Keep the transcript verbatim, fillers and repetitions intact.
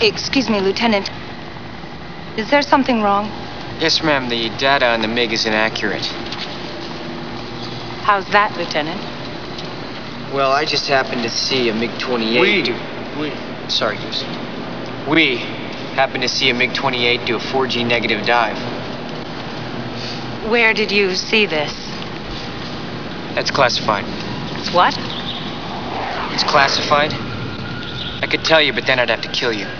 Excuse me, Lieutenant. Is there something wrong? Yes, ma'am. The data on the MiG is inaccurate. How's that, Lieutenant? Well, I just happened to see a MiG twenty-eight We, do... we, Sorry, Goose. We happened to see a MiG twenty-eight do a four G negative dive. Where did you see this? That's classified. It's what? It's classified? I could tell you, but then I'd have to kill you.